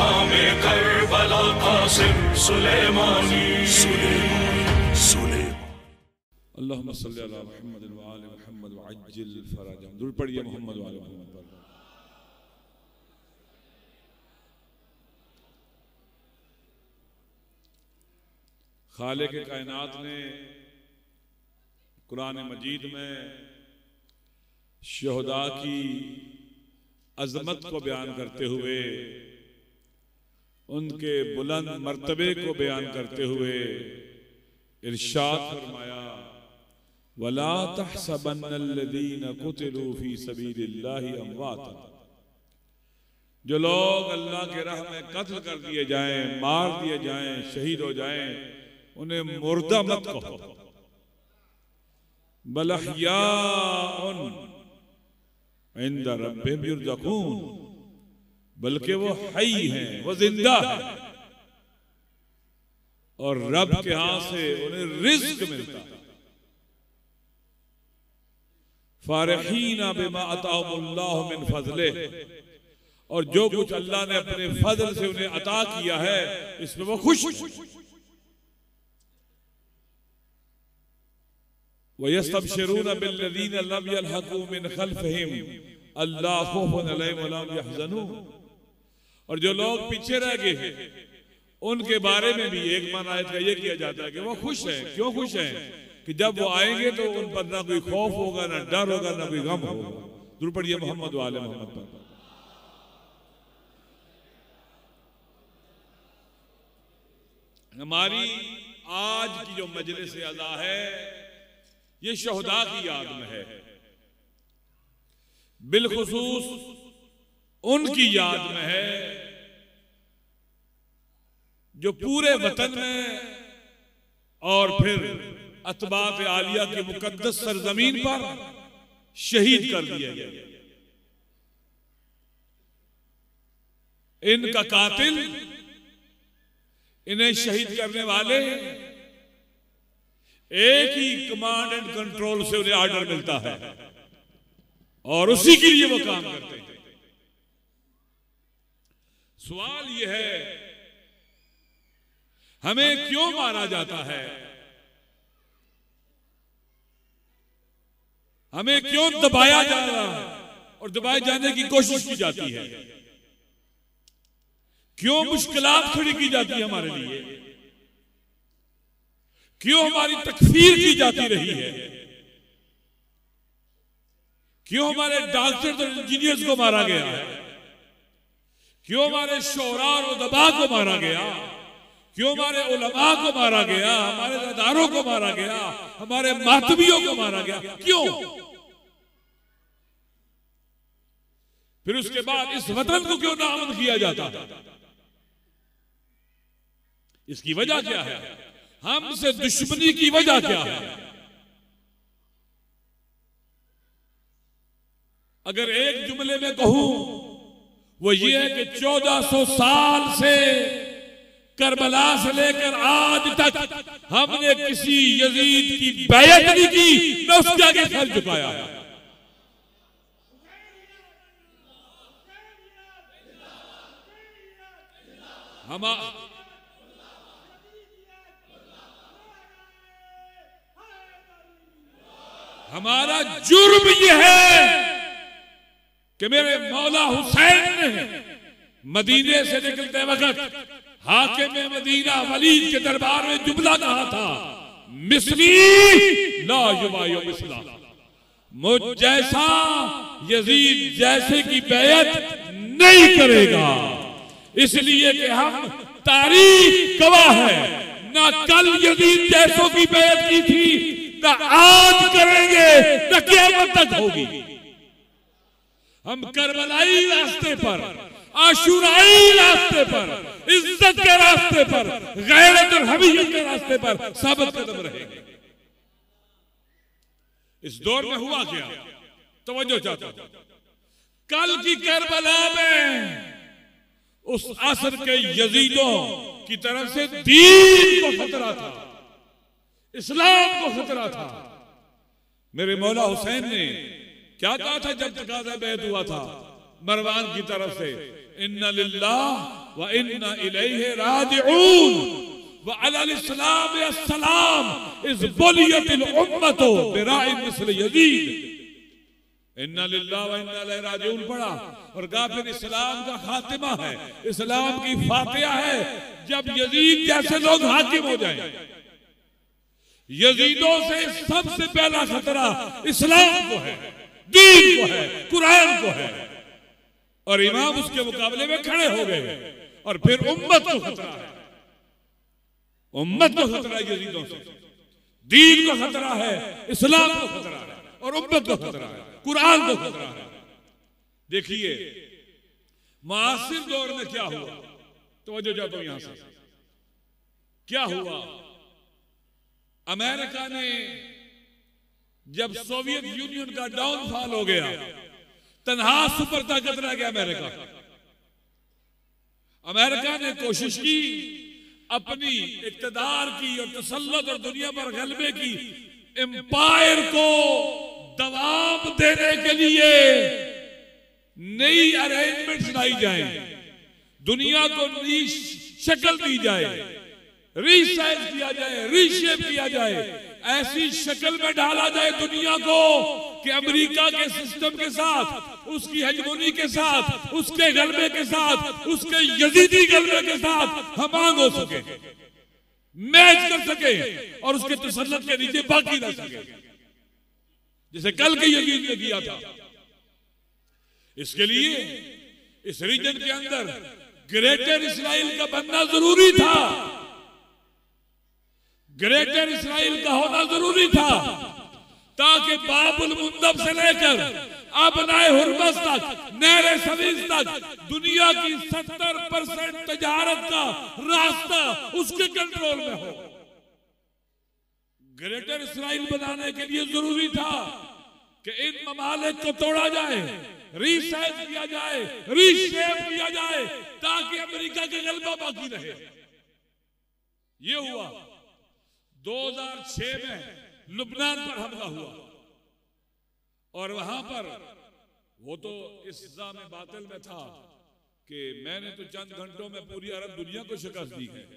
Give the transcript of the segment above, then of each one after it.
इमाम करबला कासिम सुलेमानी अल्लाहुम्मा सल्ली अला मुहम्मद व आले मुहम्मद व अज्जिल फरजहम। दुरूद पढ़िए मोहम्मद व आले मुहम्मद पर। खालिक कायनात ने कुरान मजीद में शहदा की अजमत को बयान करते हुए, उनके बुलंद मर्तबे को बयान करते हुए इरशाद फरमाया, वला तहसबन्नल्लज़ीना कुतिलू फी सबीलिल्लाहि अमवाता। जो लोग अल्लाह के राह में कत्ल कर दिए जाएं, मार दिए जाएं, शहीद हो जाएं, उन्हें मुर्दा मत कहो, बल अहयाउन इंदा रब्बिहिम युरज़क़ून, बल्कि वो हई हैं, वो जिंदा है और रब के हाथ से उन्हें रिज़्क मिलता है। फारिहीना बिमा अताहुमुल्लाहु मिन फज़लिह, और जो कुछ अल्लाह ने अपने फजल से उन्हें अता किया है इसमें वो खुश। वयस्तबशिरूना बिल्लज़ीना लम यल्हक़ू मिन खल्फ़िहिम अल्ला खौफुन अलैहिम वला हुम यहज़नून। और जो लोग पीछे रह गए हैं उनके बारे में भी एक मान आयत का ये किया जाता है कि वो खुश हैं। क्यों खुश हैं? कि जब वो आएंगे तो उन पर ना कोई खौफ होगा, ना डर होगा, ना कोई गम होगा। दुरूद पढ़िए मोहम्मद व आले मोहम्मद पर। हमारी आज की जो मजलिस अज़ा है ये शहदा की याद में है, बिलखुसूस उनकी याद में है जो पूरे वतन में और फिर अतबात आलिया की मुकद्दस सरजमीन पर शहीद कर दिए गए। इनका कातिल, इन्हें शहीद करने वाले एक ही कमांड एंड कंट्रोल से उन्हें ऑर्डर मिलता है और उसी के लिए वो काम करते हैं। सवाल यह है, हमें क्यों मारा जाता है? हमें क्यों दबाया जा रहा है और दबाए जाने की कोशिश की जाती है? क्यों मुश्किलात खड़ी की जाती है हमारे लिए? क्यों हमारी तकफीर की जाती रही है? क्यों हमारे डॉक्टर और इंजीनियर्स को मारा गया है? क्यों हमारे शोरा और उदबा को मारा गया? क्यों हमारे उलमा को मारा गया? हमारे अदारों को मारा गया? हमारे मातमियों को मारा गया? क्यों? फिर उसके बाद इस वतन को क्यों नाअमन किया जाता? इसकी वजह क्या है? हमसे दुश्मनी की वजह क्या है? अगर एक जुमले में कहूं वो ये है कि 1400 साल से करबला से लेकर आज तक हमने किसी यजीद की बैयत नहीं की, न उसके आगे सर झुकाया है। हमारा जुर्म यह है कि मेरे मौला हुसैन ने मदीने से निकलते वक्त हाकिम मदीना वलीद के दरबार में जुमला कहा था, मिस्री ला युबायु मिस्ला, मुझ जैसा यजीद जैसे की बैयत नहीं करेगा। इसलिए कि हम तारीख गवाह है, ना कल यजीद जैसों की बैयत की थी, ना आज करेंगे, ना क़यामत तक होगी। हम करबलाई रास्ते पर, आशुराई रास्ते पर, इज्जत के रास्ते पर, गैरत और हमीयत के रास्ते पर साबित कदम रहेंगे। इस दौर में हुआ क्या? तवज्जो चाहता हूं। कल की करबला में उस असर के यजीदों की तरफ से दीन को खतरा था, इस्लाम को खतरा था। मेरे मौला हुसैन ने क्या कहा था जब तकाज़ा बैत हुआ था मरवान की तरफ से? इन्ना लिल्लाह व इन्ना इलैहि राजिऊन व अलल इस्लाम अस्सलाम इज़ बुलियतिल उम्मतो बिराइ मिस्ल यजीद। इन्ना लिल्लाहि व इन्ना इलैहि राजिऊन पढ़ा और कहा फिर इस्लाम का खातिमा है, इस्लाम की फातिहा है जब यजीद जैसे लोग हाकिम हो जाएं। यजीदों से सबसे पहला खतरा इस्लाम को है, दीन को है, कुरान को है, और इमाम उसके मुकाबले में खड़े हो गए। और फिर उम्मत को खतरा है, उम्मत को खतरा है यजीदों से, दीन को खतरा है, इस्लाम को खतरा है, और उम्मत को खतरा है, कुरान को खतरा है। देखिए मुआसिर दौर में क्या हुआ, तवज्जो जाता हूं यहां से, क्या हुआ। अमेरिका ने जब सोवियत यूनियन का डाउनफॉल हो गया, तन्हा सुपर ताकत रह गया अमेरिका। अमेरिका ने कोशिश की अपनी इक़्तिदार की और तसल्लुत और दुनिया पर गलबे की एम्पायर को दवाब देने के लिए नई अरेंजमेंट्स लाई जाए, दुनिया को नई शक्ल दी जाए, रीसाइज किया जाए, रीशेप किया जाए, ऐसी शक्ल में डाला जाए दुनिया को कि अमेरिका के सिस्टम के साथ, उसकी हेजमोनी के साथ, उसके गलबे के साथ, उसके यजीदी गलबे के साथ हमांग हो सके, मैच कर सके और उसके तसल्लुत के नीचे बाकी रह सके, जैसे कल के यजीद ने किया था। इसके लिए इस रीजन के अंदर ग्रेटर इस्राइल का बनना जरूरी था, ग्रेटर इस्राइल का होना जरूरी था, ताकि बाबुल मुंदब से लेकर अबनाए हुर्मस तक, नहरे सवीज तक दुनिया की 70% तजारत का रास्ता उसके कंट्रोल में हो। ग्रेटर इस्राइल बनाने के लिए जरूरी था कि इन ममालिक को तोड़ा जाए, रीसाइज किया जाए, रीशेप किया जाए, ताकि अमेरिका का गलबा बाकी रहे। ये हुआ। 2006 में लुबनान पर हमला हुआ और वहां पर वो तो इस निज़ाम बातिल में था कि मैंने तो चंद घंटों में पूरी अरब दुनिया को शिकस्त दी है,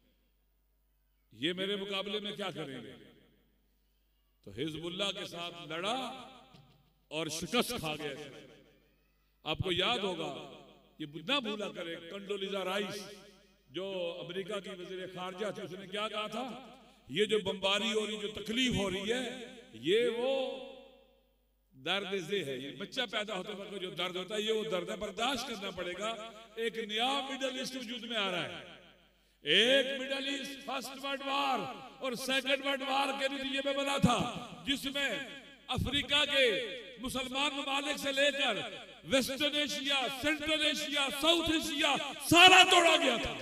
ये मेरे मुकाबले में क्या करेंगे। तो हिजबुल्लाह के साथ लड़ा और शिकस्त खा गया। आपको याद होगा, ये ना भूला करे, कंडोलीजा राइस जो अमेरिका की वज़ीर खारजा थी, उसने क्या कहा था, ये जो बमबारी हो रही, जो तकलीफ हो रही है, ये वो दर्द से है, ये बच्चा पैदा होते वक्त जो दर्द होता है, ये वो दर्द है, बर्दाश्त करना पड़ेगा। एक नया मिडल ईस्ट वजूद में आ रहा है, एक middle east first world war और सेकंड वर्ल्ड वार के नतीजे में बना था, जिसमें अफ्रीका के मुसलमान ममालिक से लेकर western Asia, central Asia, south Asia सारा तोड़ा गया था।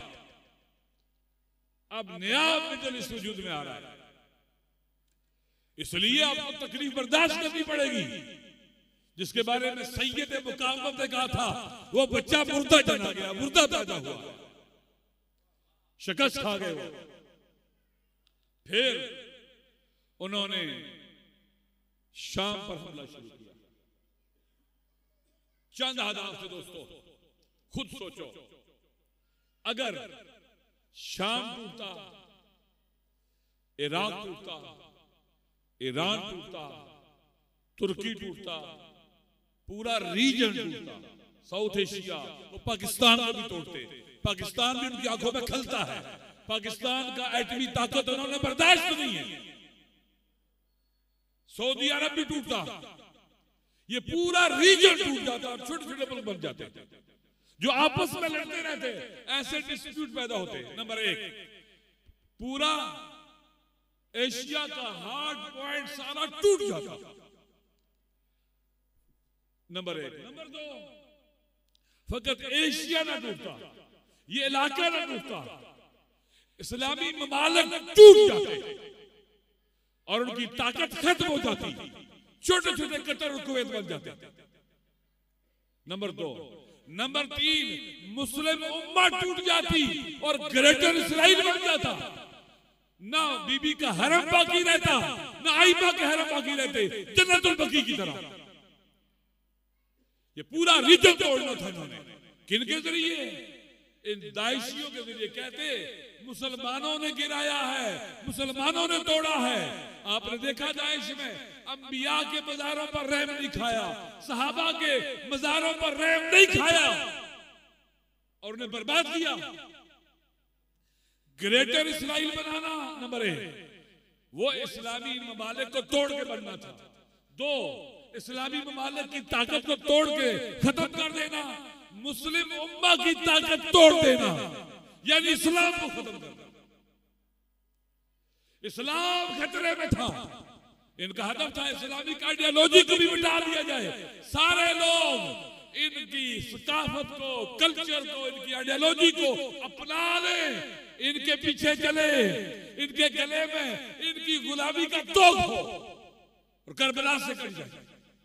अब नया मिडल ईस्ट वजूद में आ रहा है, इसलिए आपको तकलीफ बर्दाश्त करनी पड़ेगी, जिसके बारे में सैयद मुकावमत ने कहा था, वो बच्चा मुर्दा जना गया, मुर्दा पैदा हुआ, शिकस्त खा गए वो। फिर उन्होंने शाम पर हमला शुरू किया। चंद हदाफ थे दोस्तों, खुद सोचो, अगर शाम टूटता, इराक टूटता, ईरान टूटता, तुर्की टूटता, पूरा रीजन टूटता, साउथ एशिया, वो पाकिस्तान को भी तोड़ते, पाकिस्तान भी उनकी आंखों में खलता है, पाकिस्तान का एटमी ताकत उन्होंने बर्दाश्त नहीं है, सऊदी अरब भी टूटता, ये पूरा रीजन टूट जाता और छोटे छोटे मुल्क बन जाते जो आपस में लड़ते रहते, ऐसे डिस्प्यूट पैदा होते। नंबर एक, पूरा एशिया का हार्ड पॉइंट सारा टूट जाता, नंबर एक। नंबर दो, फकत एशिया ना टूटता, ये इलाका ना टूटता, इस्लामी ममालिक टूट जाते और उनकी ताकत खत्म हो जाती, छोटे छोटे कतर और कुवैत बन जाते। नंबर दो। नंबर तीन, मुस्लिम उम्मा टूट जाती और ग्रेटर इस्राइल बन जाता, ना बीबी का हरम बाकी रहता, ना आइबा के हरम बाकी रहते, जन्नतुल बकी की तरह। ये पूरा रीजन तोड़ना था इन्होंने, किनके जरिए? इन दाइशियों के जरिए कहते मुसलमानों ने गिराया है, मुसलमानों ने तोड़ा है। आपने देखा दाइश में अंबिया के मज़ारों पर रहम नहीं खाया, सहाबा के मज़ारों पर रहम नहीं खाया और उन्हें बर्बाद किया। ग्रेटर इस्राइल बनाना नंबर 1, वो इस्लामी ममालिक को तोड़ के बनना था। 2, इस्लामी ममालिक की ताकत को तोड़ के खत्म कर देना, मुस्लिम उम्मा की ताकत तोड़ देना, यानी इस्लाम को खत्म करना। इस्लाम खतरे में था। इनका हदफ था इस्लामिक आइडियोलॉजी को भी मिटा दिया जाए। सारे लोग इनकी सकाफत को, कल्चर को, इनकी आइडियोलॉजी को अपना लें, इनके पीछे चले, इनके गले में इनकी गुलामी का तोक हो और करबला से कट जाए।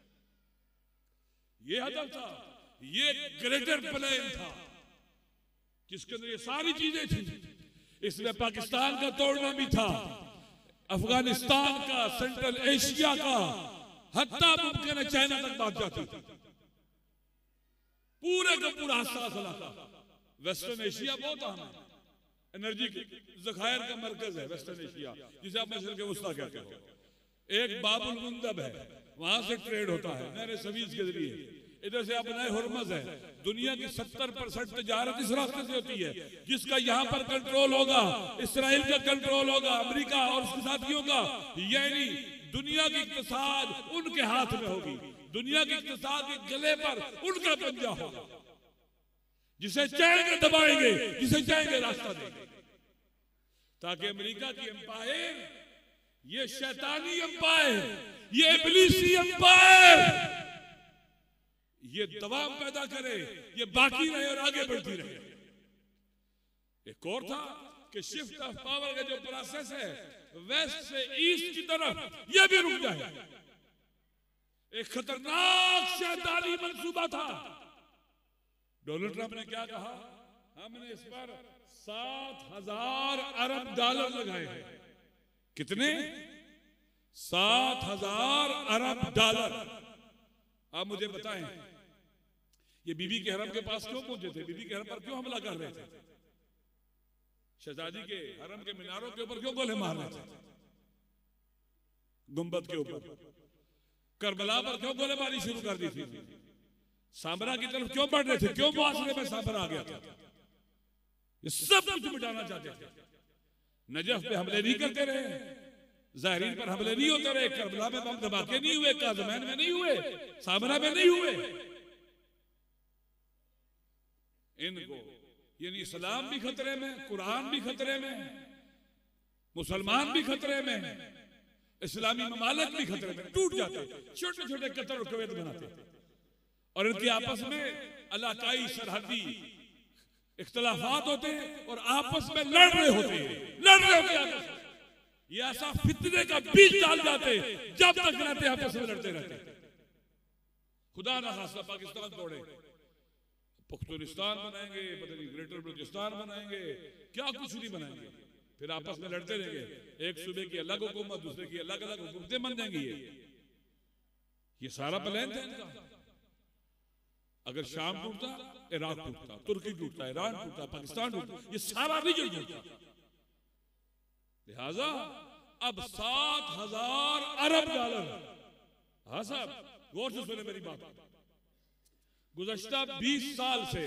ये हदफ था, ये ग्रेटर प्लान था जिसके अंदर ये सारी चीजें थी। इसमें पाकिस्तान का तोड़ना भी था, अफगानिस्तान का, सेंट्रल एशिया का, हत्ता मुमकिन है चाइना तक बात जाती थी। पूरे का पूरा हसास इलाका। वेस्टर्न एशिया बहुत अहम है, एनर्जी के जखायर का मरकज है वेस्टर्न एशिया, जिसे आप मशरिक़ वस्ता कहते हो। एक बाबुल मुंदब है, वहां से ट्रेड होता है नहर सवीज के जरिए। इधर से आप नए हुर्मज है, दुनिया की 70% तजारत इस रास्ते से होती है, जिसका यहाँ पर कंट्रोल होगा, इसराइल का कंट्रोल होगा, अमेरिका और उसके साथियों का। यानी दुनिया की इक़्तिसाद उनके हाथ में होगी, दुनिया की इक़्तिसाद के गले पर उनका पंजा होगा। जिसे चाहेंगे दबाएंगे, जिसे चाहेंगे रास्ता देंगे, ताकि अमेरिका की एम्पायर, ये शैतानी एम्पायर, ये इब्लीसी एम्पायर, ये दबाव पैदा करे, ये बाकी रहे और आगे बढ़ती रहे। एक और था कि शिफ्ट ऑफ पावर का जो प्रोसेस है वेस्ट से ईस्ट की तरफ, ये भी रुक जाए। एक खतरनाक शैतानी मंसूबा था। डोनाल्ड ट्रंप ने क्या कहा? हमने इस पर 7,000 अरब डॉलर लगाए हैं। कितने? 7,000 अरब डॉलर। आप मुझे बताएं, ये बीबी के हरम के पास क्यों पहुंचे थे? बीबी के हरम पर क्यों हमला कर रहे थे? शहजादी के हरम के मीनारों के ऊपर क्यों गोले मार रहे थे? गुंबद के ऊपर। करबला पर क्यों गोलेबारी शुरू कर दी थी? सामरा की तरफ क्यों बढ़ रहे थे? क्यों मुआशरे में सामरा आ गया था? ये सब कुछ मिटाना चाहते थे। नजफ पे हमले नहीं करते रहे, ज़ाहिरीन पर हमले नहीं होते रहे, करबला में बम धमाके नहीं हुए, काज़मैन में नहीं हुए, सामरा में नहीं हुए। इनको यानी इस्लाम भी खतरे में, कुरान भी खतरे में, मुसलमान भी खतरे में, इस्लामी ममालिक भी खतरे में, टूट जाते, छोटे छोटे कतर और कवैत बनाते और इनके आपस में इलाकाई सरहदी इख्तलाफात होते हैं और आपस में लड़ रहे होते हैं। ये ऐसा फितने का बीज डाल जाते जब तक रहते आपस में लड़ते रहते। खुदा ना खास्ता पाकिस्तान तोड़े, पुख्तुनिस्तान बनाएंगे, पता नहीं ग्रेटर बलूचिस्तान बनाएंगे, क्या कुछ नहीं बनाएंगे, फिर आपस में लड़ते रहेंगे। एक सूबे की अलग हुकूमत, दूसरे की अलग अलग हुकूमतें बन जाएंगी। ये सारा प्लान था इनका। अगर शाम टूटता, इराक टूटता, तुर्की टूटता, ईरान टूटता, पाकिस्तान टूटता, ये सारा रीजन टूटता। लिहाजा अब 7,000 अरब डॉलर। हाँ साहब, गौर से सुने मेरी बात। गुज़श्ता 20 साल से,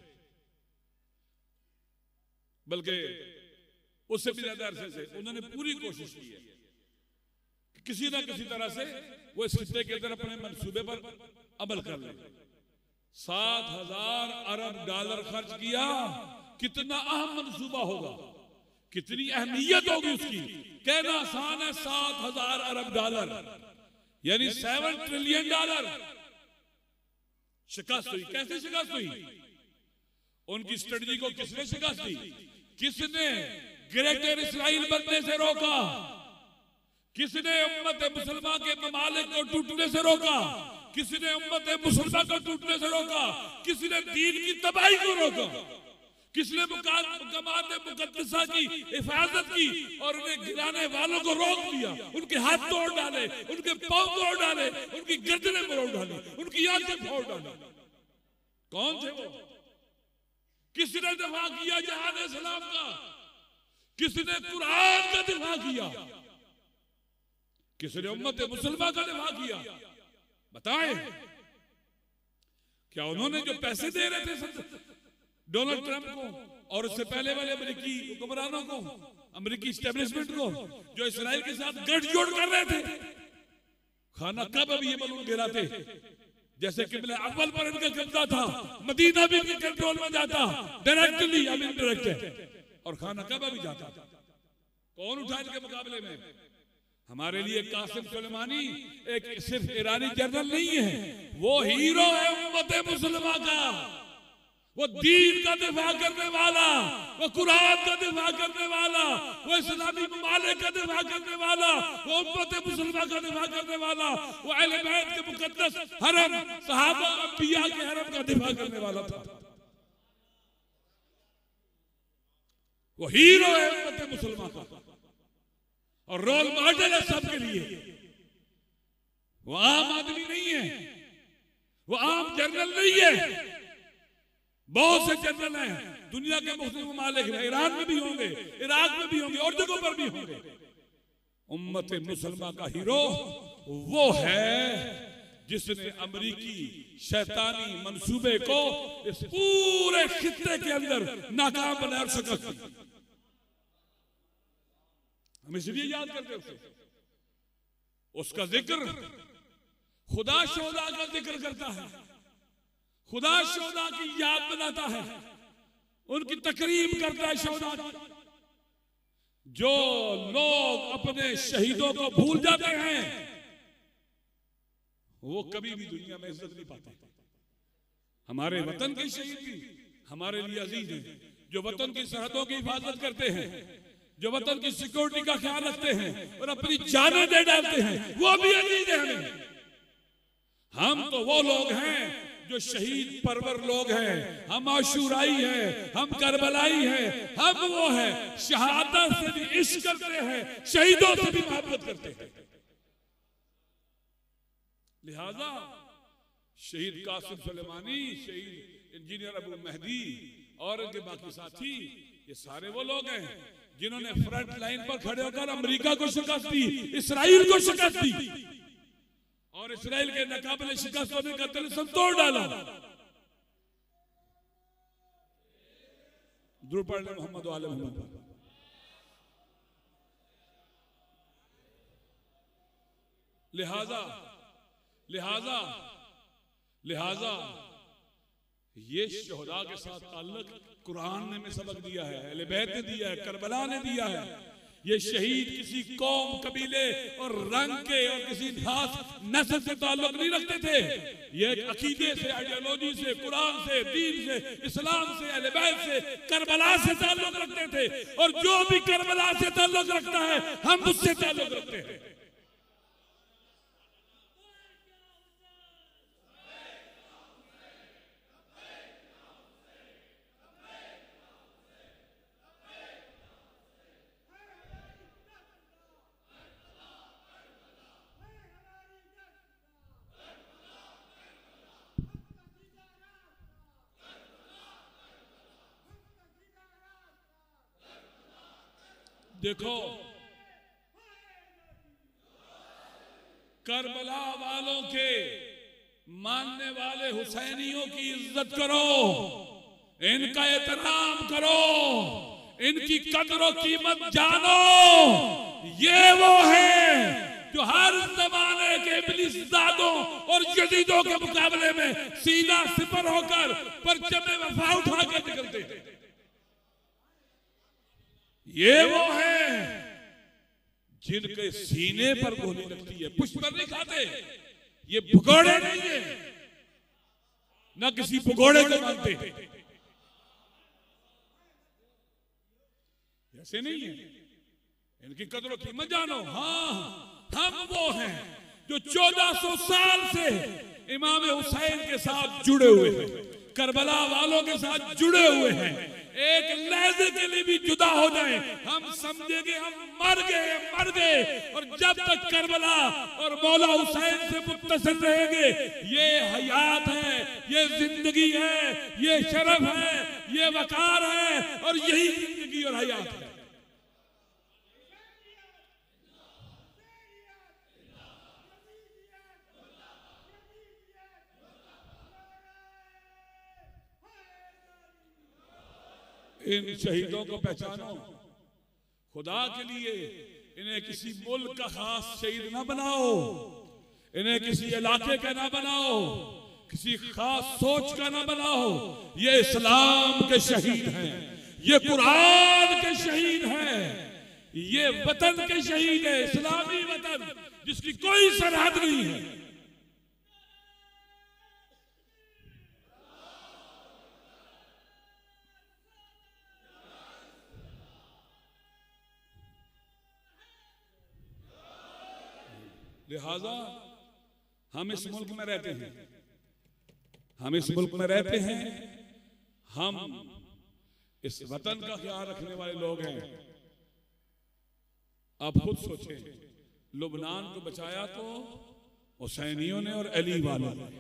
बल्कि उससे भी ज्यादा अरसे से उन्होंने पूरी कोशिश की है कि किसी ना किसी तरह से वो इस खित्ते के अंदर अपने मंसूबे पर अमल कर ले। 7,000 अरब डॉलर खर्च किया। कितना अहम मंसूबा होगा, कितनी अहमियत होगी उसकी, कहना आसान है। 7,000 अरब डॉलर यानी 7 ट्रिलियन डॉलर शिकस्त हुई। कैसे शिकस्त हुई? उनकी स्ट्रेटजी को किसने शिकस्त दी? किसने ग्रेटर इस्राइल बनने से रोका? किसने उम्मत मुसलमान के ममालिक को टूटने से रोका? किसने उम्मत मुसलमान को टूटने से रोका? किसने दीन की तबाही को रोका? किसने मुकामात मुकद्दसा की हिफाजत की और उन्हें गिराने वालों को रोक दिया? उनके हाथ तोड़ डाले, उनके पांव तोड़ डाले, उनकी गर्दनें मरोड़ डाली, उनकी आंखें फोड़ डाली। कौन थे वो? किसने दिफा किया जहाद इस्लाम का? किसने कुरान का दिफा किया? किसने उम्मत मुसलमान का दिफा किया? बताएं। क्या उन्होंने जो पैसे दे रहे थे डोनाल्ड ट्रंप को और उससे पहले वाले अमेरिकी हुक्मरानों को, अमेरिकी एस्टेब्लिशमेंट को, जो इसराइल के साथ गठजोड़ कर रहे थे, खाना कब भी ये बलून गिराते जैसे किबला अव्वल पर इनका कब्जा था, मदीना भी इनके कंट्रोल में जाता, डायरेक्टली अब इनडायरेक्ट, और खाना कब भी जाता। कौन उठा इनके मुकाबले में? हमारे लिए कासिम सुलेमानी एक सिर्फ ईरानी जनरल नहीं है, वो हीरो है उम्मत मुसलमान का। वो दीन का दिफा करने वाला, वो कुरान का दिफा करने वाला, वो इस्लामी ममालिक का दिफा करने वाला, वो उम्मत मुसलमान का दिफा करने वाला, वो अहले बैत के मुकद्दस हरम, सहाबा अंबिया के हरम का दिफा करने वाला था। वो हीरो है उम्मत मुसलमान का और रोल मॉडल है सबके लिए। वो आम आदमी नहीं है, वो आम जनरल नहीं है। बहुत से जनरल हैं दुनिया के मुस्लिम ममालिक में, ईरान में भी होंगे, इराक में भी होंगे और जगहों पर भी होंगे। उम्मत मुसलमान का हीरो वो है जिसने अमेरिकी शैतानी मंसूबे को इस पूरे खित्ते के अंदर नाकाम बनाया और शिकस्त दी। हम इसलिए याद करते हैं उसका जिक्र, खुदा शोदा का जिक्र करता है, खुदा शोदा की याद बनाता है, उनकी तकरीम करता है शोदा की। जो लोग अपने शहीदों को भूल जाते हैं वो कभी भी दुनिया में इज्जत नहीं पाते। हमारे वतन के शहीद भी हमारे लिए अजीज हैं, जो वतन की सरहदों की हिफाजत करते हैं, जो वतन की सिक्योरिटी का ख्याल रखते हैं और अपनी जानें दे डालते हैं, वो भी अजीज है हमें। हम तो वो लोग हैं जो शहीद परवर लोग हैं, हम आशुराई हैं, हम करबलाई हैं, हम वो हैं शहादत से भी इश्क करते हैं, शहीदों से भी मोहब्बत करते हैं। लिहाजा शहीद कासिम सुलेमानी, शहीद इंजीनियर अबू मेहदी और उनके बाकी साथी, ये सारे वो लोग हैं जिन्होंने फ्रंट लाइन पर खड़े होकर अमेरिका को शिकस्त दी, इसराइल को शिकस्त दी और इसराइल के नाकाबिले शिकस्त होने का तिलिस्म तोड़ डाला। दुरूद पढ़ ले मोहम्मद वाले मोहम्मद। लिहाजा लिहाजा लिहाजा ये शोहदा के साथ ताल्लुक कुरान ने में सबक दिया है, अहले बैत ने दिया है, करबला ने दिया है। ये शहीद किसी कौम, कबीले और रंग के और किसी खास नस्ल से ताल्लुक नहीं रखते थे। ये एक अकीदे से, आइडियोलॉजी से, कुरान से, दीन से, इस्लाम से, अहले बैत से, करबला से ताल्लुक रखते थे। और जो भी करबला से ताल्लुक रखता है हम उससे ताल्लुक रखते हैं। देखो करबला वालों के मानने वाले हुसैनियों की इज्जत करो, इनका एहतराम करो, इनकी कदर और कीमत जानो। ये वो है जो हर जमाने के इब्लीसजादों और यजीदों के मुकाबले में सीधा सिपर होकर परचम वफा उठा कर निकलते हैं। ये वो है जिनके सीने पर गोली लगती है, पुष्प पर नहीं खाते। ये भगोड़े नहीं है, ना किसी भगोड़े को मानते। ऐसे नहीं है, इनकी कदर कीमत जानो। हाँ, हम वो हैं जो 1400 साल से इमाम हुसैन के साथ जुड़े हुए हैं, करबला वालों के साथ जुड़े हुए हैं। एक लहजे के लिए भी जुदा हो जाए हम समझेंगे हम मर गए। और जब तक करबला और मौला हुसैन से मुत्तसिल रहेंगे, ये हयात है, ये जिंदगी है, ये शरफ है, ये वकार है और यही जिंदगी और हयात है। इन शहीदों को पहचानो, खुदा के लिए इन्हें किसी मुल्क का खास शहीद ना बनाओ, इन्हें किसी इलाके का ना बनाओ, किसी खास सोच का ना बनाओ। ये इस्लाम के शहीद हैं, ये कुरान के शहीद हैं, ये वतन के शहीद है, इस्लामी वतन जिसकी कोई सरहद नहीं है। लिहाजा हम इस मुल्क में रहते हैं, हम इस मुल्क में रहते हैं, हम इस वतन का ख्याल रखने वाले लोग हैं। आप खुद सोचें, लुबनान को बचाया तो हुसैनियों ने और अली वालों ने,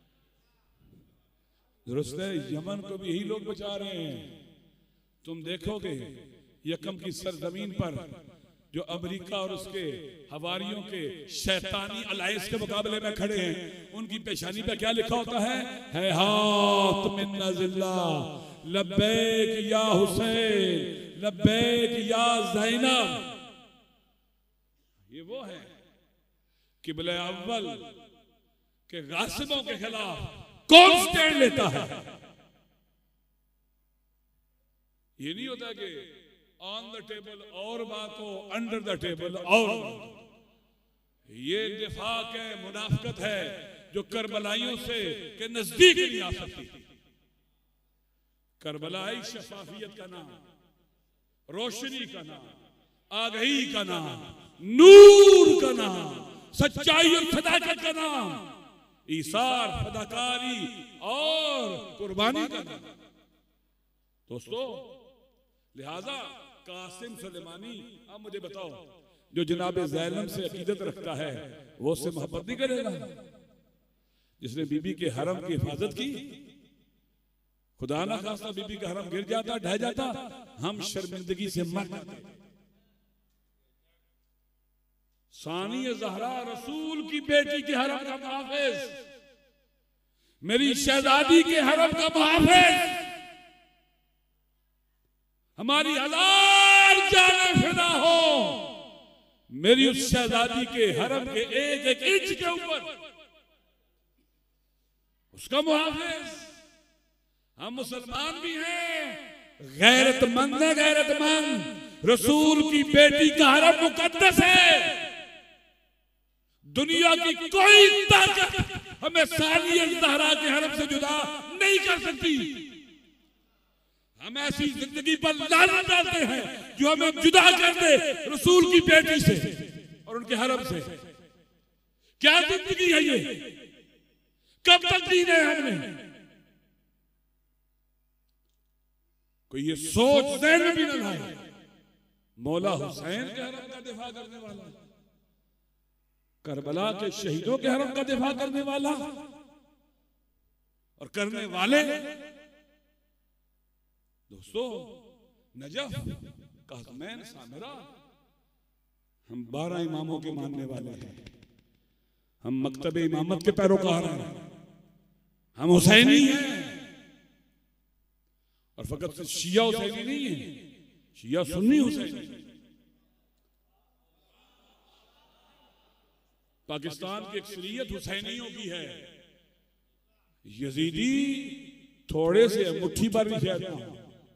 दुरुस्त है, यमन को भी यही लोग बचा रहे हैं। तुम देखोगे यकम की सरजमीन पर जो अमेरिका और उसके हवारियों के शैतानी अलायंस के मुकाबले में खड़े हैं, उनकी पेशानी पे क्या लिखा होता है हात मिन नज़िल्ला लब्बैक या हुसैन लब्बैक या ज़ैनब। ये वो है किबला अव्वल के गासिबों के खिलाफ कौन स्टैंड लेता है। ये नहीं होता कि ऑन द टेबल और बात हो, अंडर द टेबल और बात हो। ये निफाक है, मुनाफिकत है जो करबलाइयों से के नजदीक नहीं आ सकती। करबलाई शफाफियत का नाम, रोशनी का नाम, आगही का नाम, नूर का नाम, सच्चाई और सदाकत का नाम, ईसार, फदाकारी और कुर्बानी का नाम। दोस्तों, लिहाजा कासिम सुलेमानी, अब मुझे बताओ, जो जनाब ज़ैनब से अकीदत रखता है वो उससे मोहब्बत नहीं करेगा? जिसने बीबी के हरम की हिफाजत की, खुदा ना खास्ता बीबी का हरम गिर जाता, ढह जाता, हम शर्मिंदगी से मर जाते। सानिया ज़हरा रसूल की बेटी के हरम का मुहाफिज, मेरी शहजादी के हरम का मुहाफिज, हमारी 1000 जानें फिदा हो, मेरी उस शहजादी के हरम के एक एक इंच के ऊपर उसका मुहाफिज। हम मुसलमान भी हैं, गैरतमंद है, गैरतमंद। रसूल की बेटी का हरम मुकद्दस है। दुनिया की कोई ताकत हमें सानिया ज़हरा के हरम से जुदा नहीं कर सकती। हम ऐसी जिंदगी पर लानत डालते हैं जो हमें जुदा कर दे रसूल की बेटी से और उनके हरम से। क्या जिंदगी है ये? कब तक जीना है हमने? कोई ये सोच ज़हन में भी न लाए। मौला हुसैन के हरम का दिफा करने वाला, करबला के शहीदों के हरम का दिफा करने वाला और करने वाले, दोस्तों, नजफ, काज़मैन, सामिरा, हम 12 इमामों के मानने वाले हैं, हम मकतब इमामत के पैरोकार हैं, हम हुसैनी हैं। और फकत शिया हुसैनी नहीं है, शिया सुन्नी हुसैनी। पाकिस्तान की अक्सरियत हुसैनियों की है। यजीदी थोड़े से मुट्ठी पर भी शायद ना।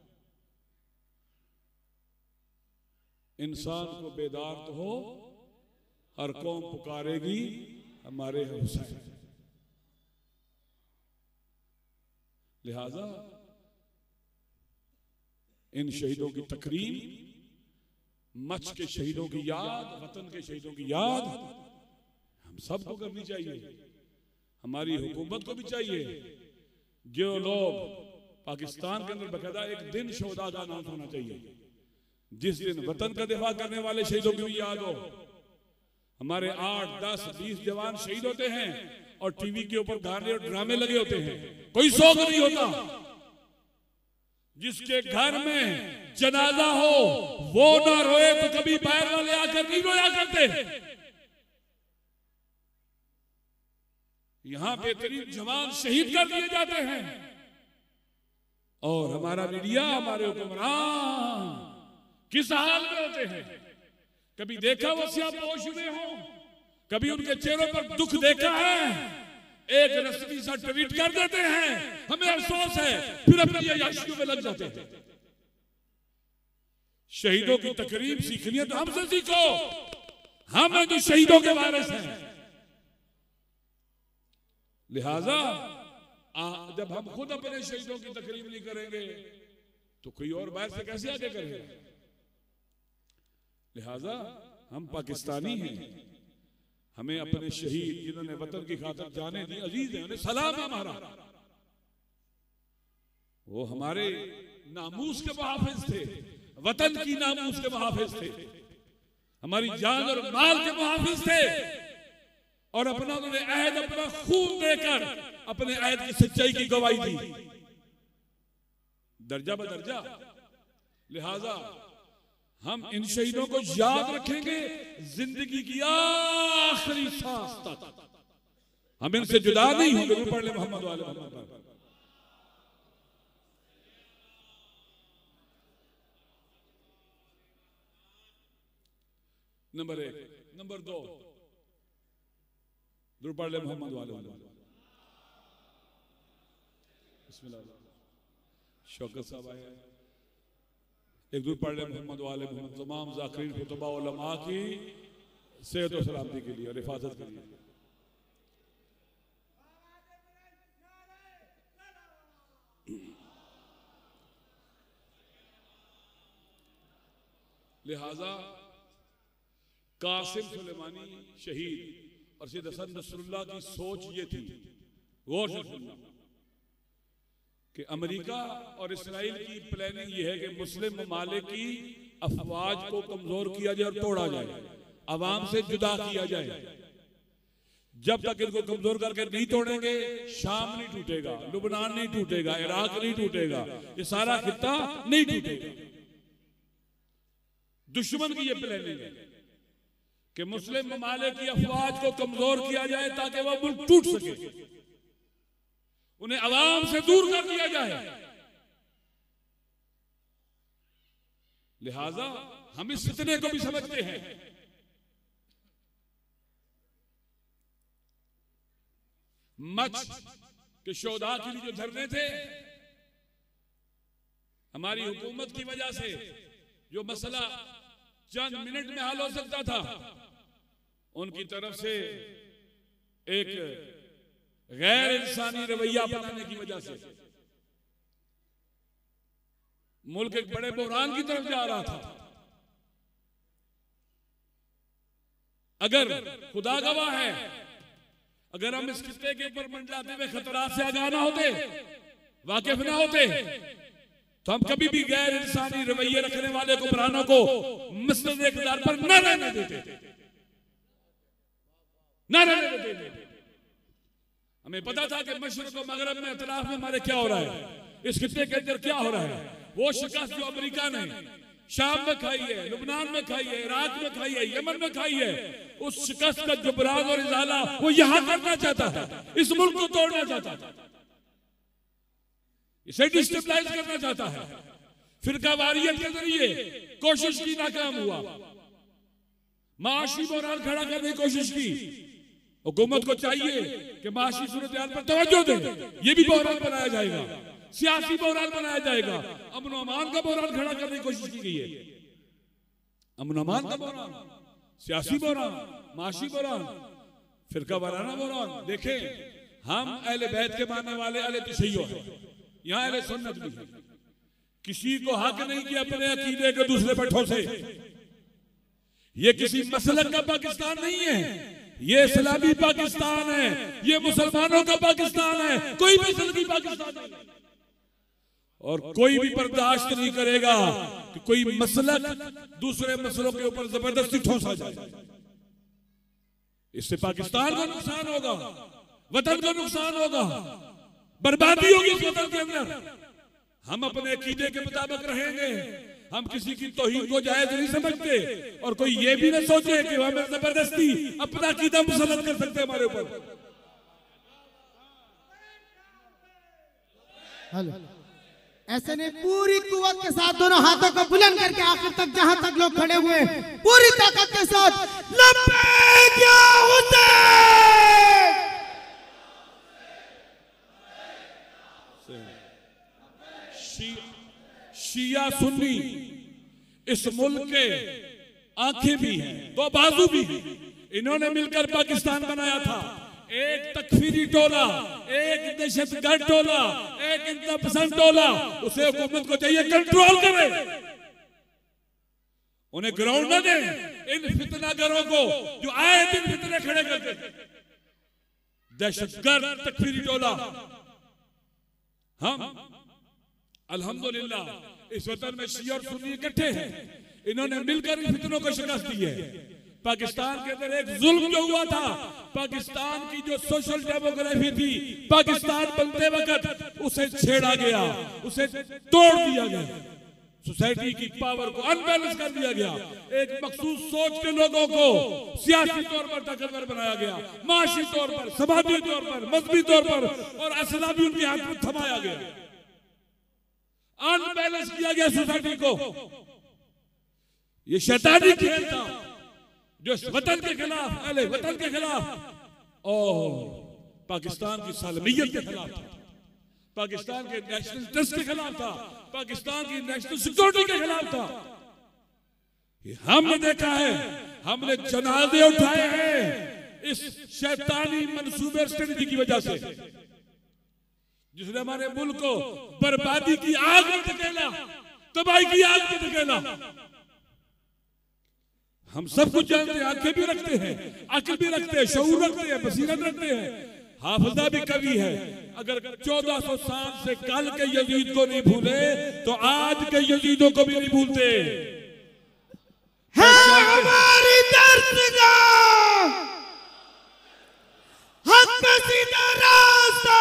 इंसान को बेदार तो हो, हर कौम पुकारेगी हमारे हुसैन। लिहाजा इन शहीदों की तकरीम, मच के शहीदों की याद, वतन के शहीदों की याद हम सबको करनी चाहिए। हमारी हुकूमत को भी चाहिए। जो लोग पाकिस्तान के अंदर बकायदा एक दिन शोहदा का अनाउंस होना चाहिए, जिस दिन वतन का दिफा करने वाले शहीदों की भी याद हो। हमारे 8, 10, 20 जवान शहीद होते हैं और टीवी के ऊपर गाने और ड्रामे लगे होते हैं, कोई शौक नहीं होता। जिसके घर में जनाजा हो वो ना रोए तो कभी बाहर वाले आकर नहीं रोया करते। यहां बेहतरीन जवान शहीद कर दिए जाते हैं और हमारा मीडिया, हमारे हुक्मरान किस हाल में होते हैं। कभी देखा वो स्यापोश हुए हो, कभी उनके चेहरों पर दुख देखा है। एक रस्मी सा ट्वीट कर देते हैं, हमें अफसोस है, फिर अपनी अय्याशियों में लग जाते हैं। शहीदों की तकरीब सीखनी है तो हमसे सीखो, हम जो शहीदों के वारिस हैं। लिहाजा जब हम खुद अपने शहीदों की तकरीब नहीं करेंगे तो कोई और बाहर से कैसे आगे करेगा। लिहाजा हम पाकिस्तानी हैं, हमें अपने शहीद जिन्होंने वतन की खातिर जाने दी अजीज हैं, उन्हें सलाम है हमारा। वो हमारे नामूस के मुहाफिज थे, वतन की नामूस के मुहाफिज थे, हमारी जान और माल के मुहाफिज थे और अपना उन्होंने अहद, अपना खून देकर अपने अहद की सच्चाई की गवाही दी, दर्जा बदर्जा। लिहाजा हम इन शहीदों को याद रखेंगे जिंदगी की आखिरी सांस तक। हम इनसे जुदा नहीं होंगे। पढ़ ले मोहम्मद वाले मोहम्मद। नंबर 1। नंबर 2 दुरूद पढ़ ले मोहम्मद वाले। बिस्मिल्लाह। शौकत साहब आए, एक दूर पढ़ ले मोहम्मद वाले मोहम्मद। तमाम ज़ाकिरीन खुतबा उलमा की सेहत और सलामती के लिए और हिफाजत के लिए। लिहाजा कासिम सुलेमानी शहीद और सैयद हसन नसरुल्लाह की सोच ये थी, गौर से सुनना, कि अमेरिका और इसराइल की प्लानिंग यह है कि मुस्लिम ममालिक की अफवाज को कमजोर किया जाए और तोड़ा जाए, अवाम से जुदा किया जाए। जब तक इनको कमजोर करके नहीं तोड़ेंगे, शाम नहीं टूटेगा, लुबनान नहीं टूटेगा, इराक नहीं टूटेगा, ये सारा खित्ता नहीं टूटेगा। दुश्मन की यह प्लानिंग है कि मुस्लिम ममालिक की अफवाज को कमजोर किया जाए ताकि वह मुल्क टूट सके, उन्हें अवाम से दूर कर दिया जाए। लिहाजा हम इस फितने को भी समझते हैं। मच के शोधा के लिए जो धरने थे, हमारी हुकूमत की वजह से जो मसला चंद मिनट में हल हो सकता था, उनकी तरफ से एक गैर इंसानी रवैया अपनाने की वजह से मुल्क एक बड़े बहरान की तरफ जा रहा था। अगर खुदा गवाह है, अगर हम इस खित्ते के ऊपर मंडलाते हुए खतरात से आगाह ना होते, वाकिफ ना होते, तो हम कभी भी गैर इंसानी रवैये रखने वाले हुक्मरानों को मसनद इक़्तिदार पर न रहने देते, न रहने देते। हमें पता था कि मशरिक़ और मगरब में इतलाफ में हमारे क्या हो रहा है, इस खित्ते के अंदर क्या हो रहा है। वो शिकस्त जो अमेरिका ने शाम में खाई है, लुबनान में खाई है, इराक में खाई है, यमन में खाई है, उस शिकस्त का जुबरान और इज़ाला वो यहां करना चाहता है, इस मुल्क को तोड़ना चाहता है, इसे डिस्टेबलाइज करना चाहता है। फिरका वारियत के जरिए कोशिश की, नाकाम हुआ। माशी बहरान खड़ा करने की कोशिश की। हुकूमत को चाहिए कि माशी सूरत हाल पर तवज्जो दे, ये भी बहरान बनाया जाएगा, सियासी बहरान बनाया जाएगा। अमन अमान का बहरान खड़ा करने की कोशिश की गई है। अमन अमान का बहरान, सियासी बहरान, माशी बहरान, फिरका वाराना बहरान। देखें, हम अहले बैत के मानने वाले अहले तशय्युअ हैं, यहां अहले सुन्नत भी है। किसी को हक नहीं कि अपने अकीदे को दूसरे पर ठोसे। ये किसी मसलक का पाकिस्तान नहीं है, ये इस्लामी पाकिस्तान है, ये मुसलमानों का पाकिस्तान है, कोई मसलकी पाकिस्तान नहीं। और कोई भी बर्दाश्त नहीं करेगा कि कोई मसलक दूसरे मसलों के ऊपर जबरदस्ती ठोसा जाए। इससे पाकिस्तान को नुकसान होगा, वतन को नुकसान होगा, बर्बादी होगी इस वतन के अंदर। हम अपने अकीदे के मुताबिक रहेंगे, हम किसी की तौहीन को जायज नहीं समझते, और कोई ये भी न सोचे कि हमें जबरदस्ती अपना अकीदा मुसल्लत कर सकते हमारे ऊपर। ऐसे नहीं, पूरी कुव्वत के साथ दोनों हाथों को बुलंद करके आखिर तक जहां तक लोग खड़े हुए पूरी ताकत के साथ लब्बैक या हुसैन। शिया सुन्नी इस मुल्क के आंखें भी हैं, दो बाजू भी हैं। इन्होंने मिलकर पाकिस्तान बनाया था। एक तकफीरी टोला, एक दहशतगर्द टोला, एक इंतहा पसंद टोला, उसे हुकूमत को चाहिए कंट्रोल करे, उन्हें ग्राउंड न दे इन फितनागरों को जो आए दिन फितने खड़े करते। दहशतगर्द तकफीरी टोला। हम अल्हम्दुलिल्लाह इस वतन में शिया और सुन्नी इकट्ठे हैं, इन्होंने मिलकर इन फितनों को शिकस्त दी है। पाकिस्तान के अंदर एक जुल्म जो हुआ था, पाकिस्तान की जो सोशल डेमोग्राफी थी, पाकिस्तान बनते वक्त उसे छेड़ा गया, उसे तोड़ दिया गया, सोसाइटी की पावर को अनबैलेंस कर दिया गया, एक मखसूस सोच के लोगों को सियासी तौर पर ताकतवर बनाया गया, माशी तौर पर, समाजी तौर पर, मजहबी तौर पर, और असला भी उनके हाथ में थमाया गया, अनबैलेंस किया गया सोसाइटी को। ये शैतानी खेल था जो वतन के खिलाफ, अहले वतन के खिलाफ और पाकिस्तान की सालमियत के खिलाफ था, पाकिस्तान के नेशनल इंटरेस्ट के खिलाफ था, पाकिस्तान की नेशनल सिक्योरिटी के खिलाफ था। ये हमने देखा है, हमने जनाजे उठाए हैं इस शैतानी मंसूबे स्ट्रेटजी की वजह से, जिसने हमारे मुल्क को बर्बादी की आग में धकेला, तबाही की आग में धकेला। हम सब कुछ जानते हैं, आंखें भी रखते हैं, अक्ल भी रखते हैं, शऊर रखते हैं, बसीरत रखते हैं। हाफिजा भी कवि है, अगर 1400 साल से कल के यजीद को नहीं भूले तो आज के यजीदों को भी नहीं भूलते। है हमारी दर्दगाह, हक पे सीधा रास्ता,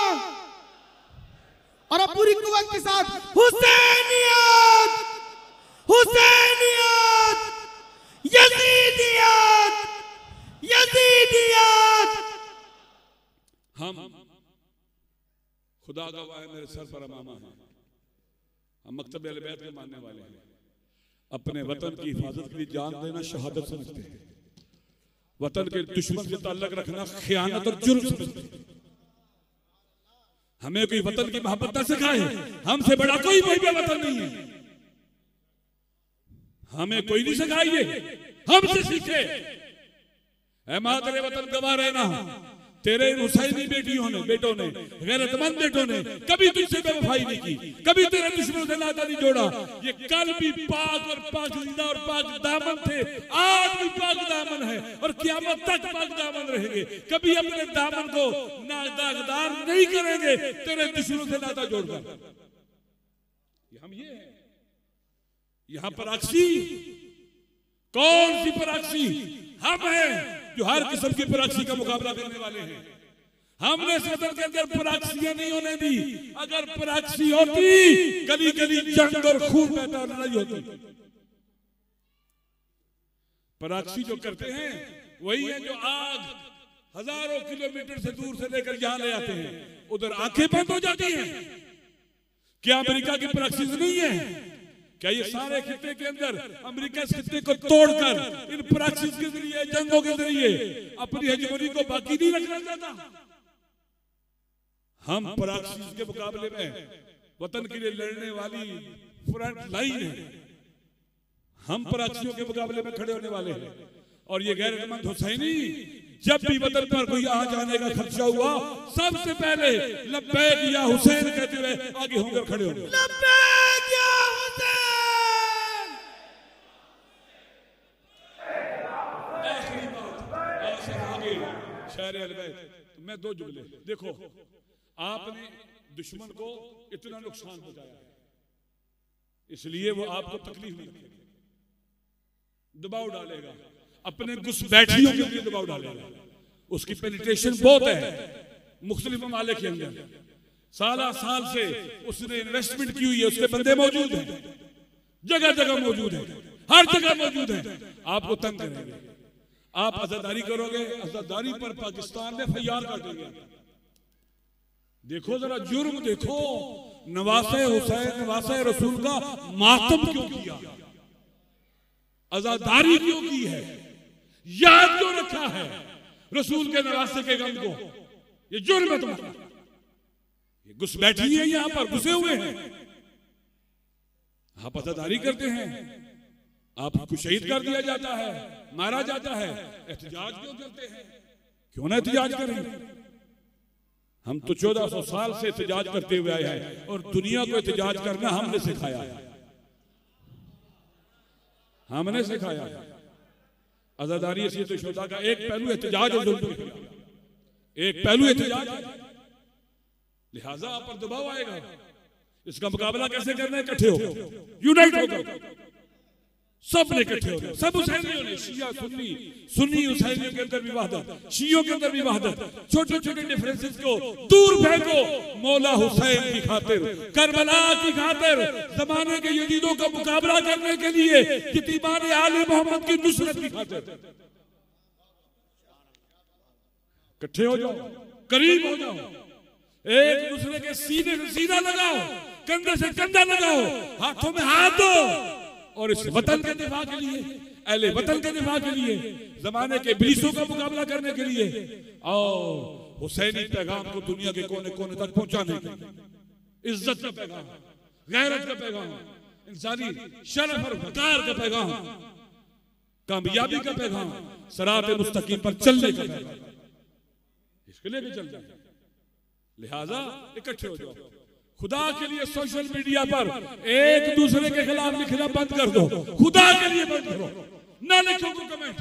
और अब पूरी कुव्वत के साथ हुसैनियत, हुसैनियत, यजीदियत, यजीदियत। हम खुदा गवाह है, मेरे सर पर अमामा है, हम मकतब अहले बैत के मानने वाले हैं, अपने वतन की हिफाजत के लिए जान देना शहादत समझते हैं, वतन के दुश्मन से ताल्लुक रखना खियानत और जुर्म समझते हैं। हमें कोई वतन की मोहब्बत न सिखाए, हमसे बड़ा कोई वतन नहीं है, हमें कोई नहीं सिखाइए, हमसे सीखे। ऐ मादरे वतन गवाह रहना, तेरे हुसैनी बेटों ने गैरतमंद बेटों ने कभी तुझसे बेवफाई नहीं की, कभी तेरे दुश्मनों से नाता नहीं जोड़ा। ये कल भी पाक और पाकीज़ा और पाक दामन थे, आज भी पाक दामन है और क़यामत तक पाक दामन रहेंगे। कभी अपने दामन को दागदार नहीं करेंगे तेरे दुश्मनों से नाता जोड़कर। हम ये हैं, यहां पराक्सी, कौन सी पराक्सी? हम हैं जो हर किस्म की पराक्सी का मुकाबला करने वाले हैं। हमने सदर के अंदर पराक्सियां नहीं होने दी, अगर पराक्सी होती गली गली जंग और खून पैदा नहीं होती। पराक्सी जो करते हैं वही है जो आग हजारों किलोमीटर से दूर से लेकर यहां ले आते हैं, उधर आंखें बंद हो जाती हैं। क्या अमेरिका की पराक्सी नहीं है? क्या ये सारे खित्ते के अंदर अमेरिका इस खित्ते को तोड़कर इन प्रैक्टिस के जरिए, जंगों के जरिए अपनी हेजेमनी को बाकी नहीं रखना चाहता? हम प्रैक्टिस के मुकाबले में वतन के लिए लड़ने वाली फ्रंट लाइन है, हम प्रैक्टिसों के मुकाबले में खड़े होने वाले हैं। और ये गैरतमंद हुसैनी जब भी वतन पर कोई आ जाने का खदशा हुआ, सबसे पहले लब्बैक या हुसैन कहते हुए आगे होकर खड़े होंगे। लब्बैक या हुसैन। शायर अहले बैत, मैं दो जुमले देखो, आपने दुश्मन को इतना नुकसान पहुंचाया है, इसलिए वो आपको तकलीफ में रखेगा, दबाव डालेगा, अपने घुसपैठियों के लिए दबाव डालेगा। उसकी पेनिट्रेशन बहुत है मुख्तलिफ ममालिक के अंदर, साला साल से उसने इन्वेस्टमेंट की हुई है, उसके बंदे मौजूद हैं, जगह जगह मौजूद है, हर जगह मौजूद है। आपको तंग करेंगे, आप आजादारी करोगे, आजादारी पर पाकिस्तान में फैयार काटेंगे। देखो जरा जुर्म देखो, नवासे हुसैन नवासे रसूल का मातम क्यों किया, आजादारी क्यों की है, याद क्यों रखा है रसूल के नवासे के गम को। ये जुर्म है तुम्हारा। ये घुस बैठी है, यहां पर घुसे हुए हैं, आप आजादारी करते हैं, आपको शहीद कर दिया जाता है, मारा जाता है, एहतजाज क्यों करते हैं? क्यों ना एहतजाज करें? हम तो 1400 साल से एहतजाज करते हुए आए हैं और दुनिया को एहतजाज करना हमने सिखाया है, हमने सिखाया है। आजादारी हैसियत शुहदा का एक पहलू एहतजाज और जुल्म के खिलाफ, एक पहलू एहतजाज है, लिहाजा आप पर दबाव आएगा। इसका मुकाबला कैसे करना है? इकट्ठे हो, यूनाइट होकर, सब ने इकट्ठे हो गए, सब हुसैनियों ने, शिया सुन्नी, सुन्नी हुसैनियों के अंदर भी वहदत, शियों के अंदर भी वहदत, छोटे छोटे डिफरेंसेस को दूर फेंको, मौला हुसैन की खातिर, करबला की खातिर, जमाने के यजीदों का मुकाबला करने के लिए, यतीमान आले मोहम्मद की नुसरत की खातिर इकट्ठे हो जाओ, करीब हो जाओ, एक दूसरे के सीने से सीना लगाओ, कंधे से कंधा लगाओ, हाथों में हाथ दो और इस वतन के दिफा के लिए, अहले वतन के दिफा के लिए, जमाने के इब्लीसों का मुकाबला करने के लिए और हुसैनी पैगाम को दुनिया के कोने कोने तक पहुंचाने के लिए, इज्जत का पैगाम, गैरत का पैगाम, इंसानी शरफ और वकार का पैगाम, कामयाबी का पैगाम, सिरात मुस्तकीम पर चलने का पैगाम, इसके लिए भी चल जाए। लिहाजा इकट्ठे हो जाओ, खुदा के लिए सोशल मीडिया पर एक दूसरे के खिलाफ लिखना बंद कर दो, खुदा के लिए बंद करो, ना लिखो कोई कमेंट,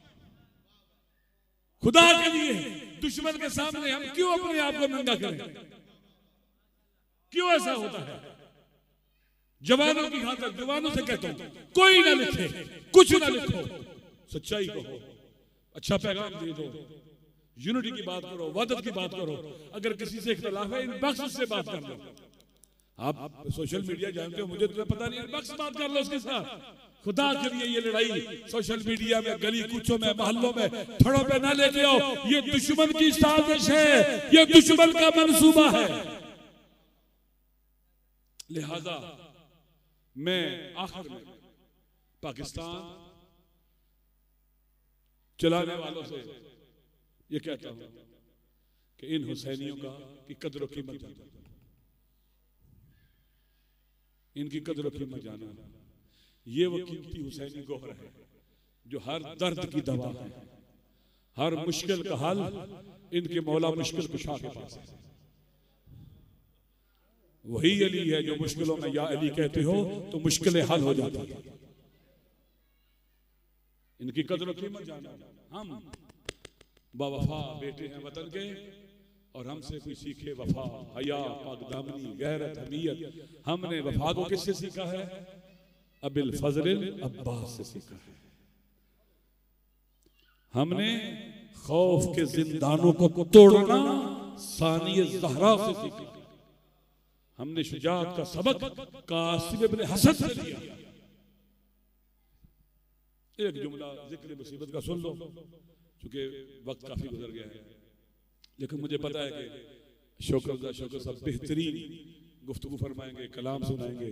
खुदा के लिए। दुश्मन के सामने हम क्यों अपने आप को नंगा करें? क्यों ऐसा होता है? जवानों की खातिर, जवानों से कहता हूं, कोई ना लिखे, कुछ ना लिखो, सच्चाई कहो, अच्छा पैगाम दे दो, यूनिटी की बात करो, वहदत की बात करो। अगर किसी से इख्तिलाफ है, इनबॉक्स से बात कर लो। आप सोशल मीडिया जानते हो, मुझे तो पता नहीं, इनबॉक्स बात कर लो उसके साथ। खुदा के लिए ये लड़ाई सोशल मीडिया में, गली कूचों में, मोहल्लों में, थड़ों पे ना लेके आओ। ये दुश्मन की साजिश है, ये दुश्मन का मंसूबा है। लिहाजा मैं आखिर में पाकिस्तान चलाने वालों से ये कहता हूं कि इन हुसैनियों की कदर कीमत जाना, इनकी कदर कीमत जाना। ये वो कीमती हुसैनी गोहर है जो हर दर्द की दवा है, हर मुश्किल का हल इनके मौला मुश्किल कुशा के पास है। वही अली है जो मुश्किलों में या अली कहते हो तो मुश्किलें हल हो जाती है। इनकी कदर कीमत जाना। हम बावफा बेटे हैं वतन के और हमसे कोई सीखे वफा, हया, पाकदामनी, गैरत, हमीयत। हमने वफा को किससे सीखा है? अबिल फजल अब्बास से सीखा है। हमने खौफ के जिंदानों को तोड़ना सानिय ज़हरा से सीखा। हमने शुजाअत का सबक कासिम इब्न हसन से लिया। एक जुमला जिक्र मुसीबत का सुन लो, क्योंकि वक्त काफी गुजर गया है, लेकिन मुझे पता है कि शौकत साहब बेहतरीन गुफ्तगू फरमाएंगे, कलाम सुनाएंगे।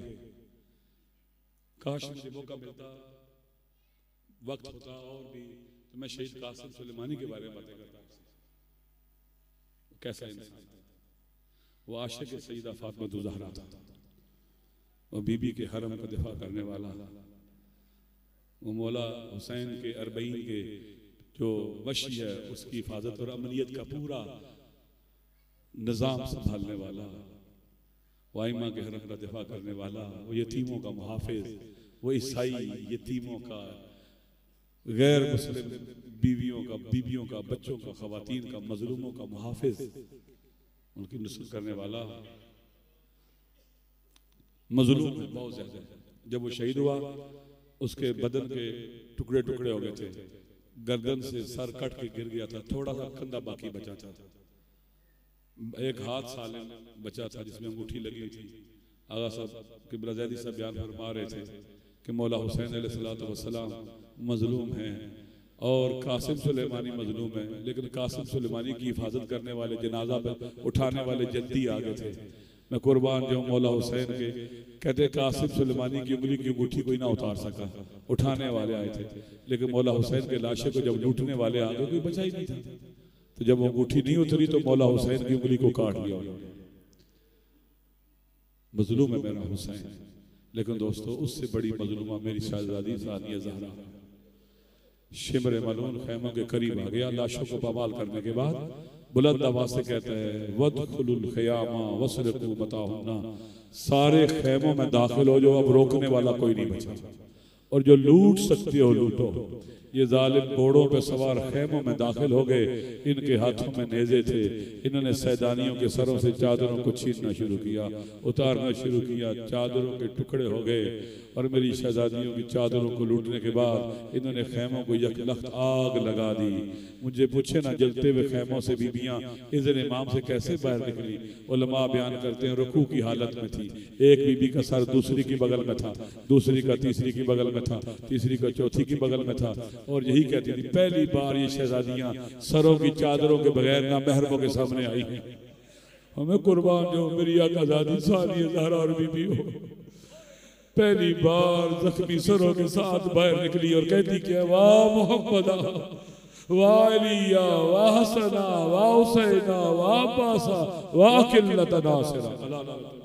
काश मुझे मौका मिलता, वक्त होता और भी, तो मैं शहीद कासिम सुलेमानी के बारे में बातें करता। कैसा इंसान था वो, आशिक सईदा फातिमा ज़हरा था, वो बीबी के हरम का दिफा करने वाला, वो मौला हुसैन के अरबईन के जो वशी है उसकी हिफाजत और अमनियत का पूरा निज़ाम संभालने वाला, वाइमा के हरम का दिफा करने वाला, वो यतीमों का मुहाफिज, वो ईसाई यतीमों का, गैर मुस्लिम बीवियों का, बच्चों का, खवातीन का, मजलूमों का मुहाफिज, उनकी नुसरत करने वाला। मजलूम है बहुत ज्यादा। जब वो शहीद हुआ उसके बदन के टुकड़े टुकड़े हो गए थे, गर्दन से सर कट के गिर गया था, थोड़ा सा कंधा बाकी बचा था। एक हाथ साले बचा था जिसमें अंगूठी लगी थी। आगा साहब किबला ज़ैदी साहब बयान फरमा रहे थे कि मौला हुसैन अलैहिस्सलाम मजलूम हैं और कासिम सुलेमानी मजलूम है, लेकिन कासिम सुलेमानी की हिफाजत करने वाले, जनाजा पर उठाने वाले जल्दी आ गए थे। मैं कुर्बान जो मौला हुसैन के, कहते कासिम सुलेमानी की उंगली की अंगूठी कोई ना उतार सका, उठाने वाले आए थे, लेकिन मौला हुसैन के लाशे को जब लूटने वाले आ गए कोई बचा ही नहीं था। तो जब वो अंगूठी नहीं उतरी तो मौला हुसैन की उंगली को काट लिया उन्होंने। मजलूम है मेरा हुसैन, लेकिन दोस्तों उससे बड़ी मजलूमा मेरी शहजादी सानिया ज़हरा। शिमर मलून खैमों के करीब आ गया, लाशों को बवाल करने के बाद बुलंद आवाज से कहता है वदखुलुल खयामा वसरकू मताहुन्ना, सारे खैमों में दाखिल हो जो, अब रोकने वाला कोई नहीं बचा, और जो लूट सकते हो लूटो। ये जालिम घोड़ों पे सवार खैमों में दाखिल हो गए, इनके हाथों में नेज़े थे, इन्होंने सैदानियों के सरों से चादरों को छीनना शुरू किया, उतारना शुरू किया, चादरों के टुकड़े हो गए, और मेरी शहजादियों की चादरों को लूटने के बाद इन्होंने खैमों को यकलख्त आग लगा दी। मुझे पूछे ना जलते हुए खैमों से बीबियां इज़्न इमाम से कैसे बाहर निकली। उलमा बयान करते हैं रुकू की हालत में थी, एक बीबी का सर दूसरी की बगल में था, दूसरी का तीसरी की बगल में था, तीसरी का चौथी की बगल में था, और यही कहती थी पहली बार ये शहजादियां सरों की चादरों के बगैर ना महरमों के सामने आई हैं। हमें कुर्बान जो मेरी आज़ादी सानिया ज़हरा और बीबी हो, पहली बार जख्मी सरों के साथ बाहर निकली और कहती क्या वाह मोहम्मदा वाह अलिया वाह हसना वाह हुसैना वाह पासा वाह किल्लत नासिरा।